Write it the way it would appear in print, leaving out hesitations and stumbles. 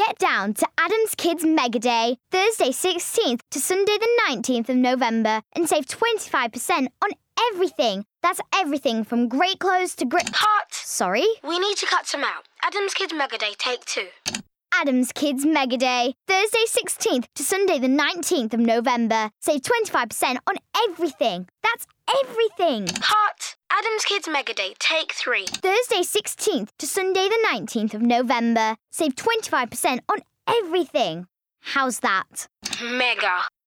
Get down to Adams Kids Mega Day, Thursday 16th to Sunday the 19th of November, and save 25% on everything. That's everything from great clothes to great... Cut! Sorry? We need to cut some out. Adams Kids Mega Day, take 2. Adams Kids Mega Day, Thursday 16th to Sunday the 19th of November. Save 25% on everything. That's everything. Cut! Adams Kids Mega Day, take 3. Thursday 16th to Sunday the 19th of November. Save 25% on everything. How's that? Mega.